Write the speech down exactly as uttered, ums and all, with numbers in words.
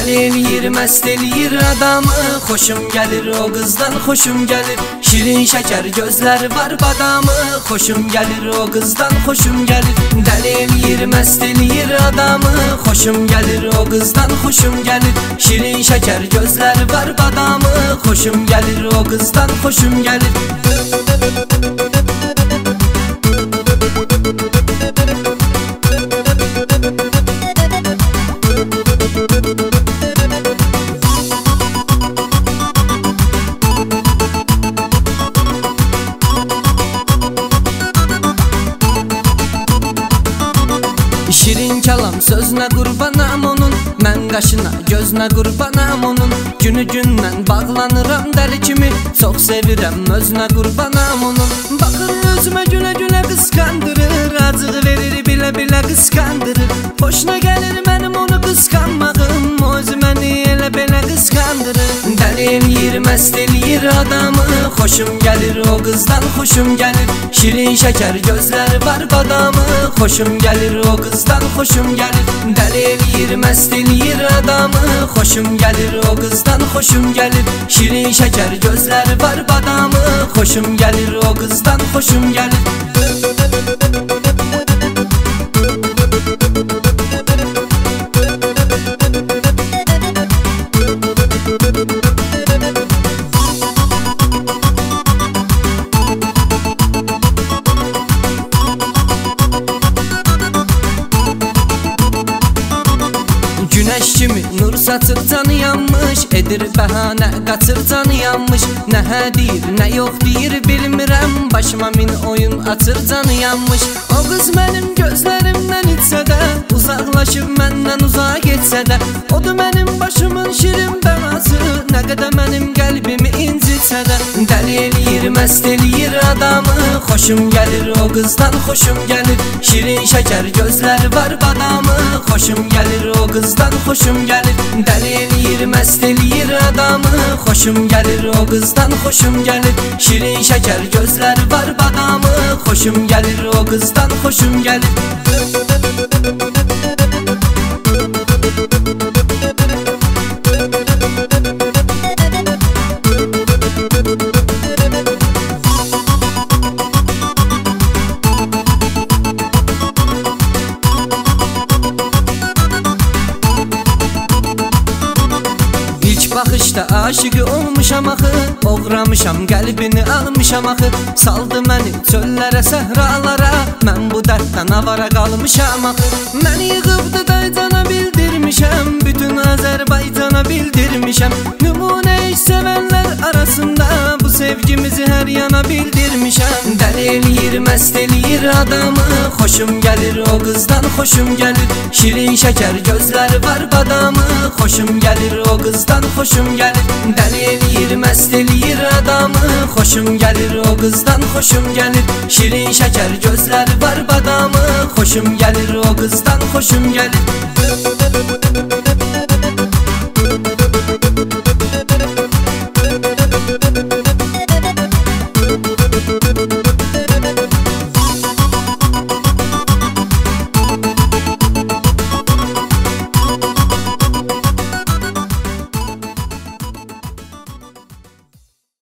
Dəli eləyir, məst eləyir adamı. Xoşum gəlir o qızdan, xoşum gəlir. Şirin şəkər gözləri var badamı. Xoşum gəlir o qızdan, xoşum gəlir. Dəli eləyir, məst eləyir adamı. Xoşum gəlir o qızdan, xoşum gəlir. Şirin şəkər gözləri var badamı. Xoşum gəlir o qızdan, xoşum gəlir. Şirin kəlam sözünə qurbanam onun. Mən qaşına, gözünə qurbanam onun. Günü gündən bağlanıram dəli kimi. Çox sevirəm özünə qurbanam onun. Baxır özümə gülə-gülə qısqandırır. Acığı verir bilə-bilə qısqandırır. Xoşuna gəlir mənim onu qısqanmağım. O özü məni elə-belə qısqandırır. Dəli eləyir, məst eləyir adamı. Xoşum gəlir o qızdan, xoşum gəlir. Şirin şəkər gözləri var badamı. Xoşum gəlir o qızdan, xoşum gəlir. Dəli eləyir, məst eləyir adamı. Xoşum gəlir o qızdan, xoşum gəlir. Şirin şəkər gözləri var badamı. Xoşum gəlir o qızdan, xoşum gəlir. Güneş kimi nur saçır canı yanmış. Edir bəhanə qaçır canı yanmış. Nə hə deyir, nə yox deyir bilmirəm. Başıma min oyun açır canı yanmış. O qız mənim gözlərimdən içsə də, uzaqlaşıb məndən uzağa getsə də, odur mənim başımın şirin bəlası. Nə qədər mənim qəlbimi incitsə də. Dəli eləyir, məst eləyir adamı. Xoşum gəlir o qızdan, xoşum gəlir. Şirin şəkər gözləri var badamı. Xoşum gəlir o qızdan, xoşum gəlir. Dəli eləyir, məst eləyir adamı. Xoşum gəlir o qızdan, xoşum gəlir. Şirin şəkər gözləri var badamı. Xoşum gəlir o qızdan, xoşum gəlir. Baxışda aşıqı olmuşam axı. Oğramışam qəlbini almışam axı. Saldı məni çöllərə, səhralara. Mən bu dərddən avara qalmışam axı. Məni yığıbdı daycana bildirmişəm. Bütün Azərbaycana bildirmişəm. Nümunə iş sevənlər arasında bu sevgimizi hər yana bildirmişəm. Dəli eləyir, məst eləyir adamı. Xoşum gəlir o qızdan, xoşum gəlir. Şirin şəkər gözləri var badamı. Xoşum gəlir o qızdan, xoşum gəlir. Dəli eləyir, məst eləyir adamı. Xoşum gəlir o qızdan, xoşum gəlir. Şirin şəkər gözləri var badamı. Xoşum gəlir o qızdan, xoşum gəlir.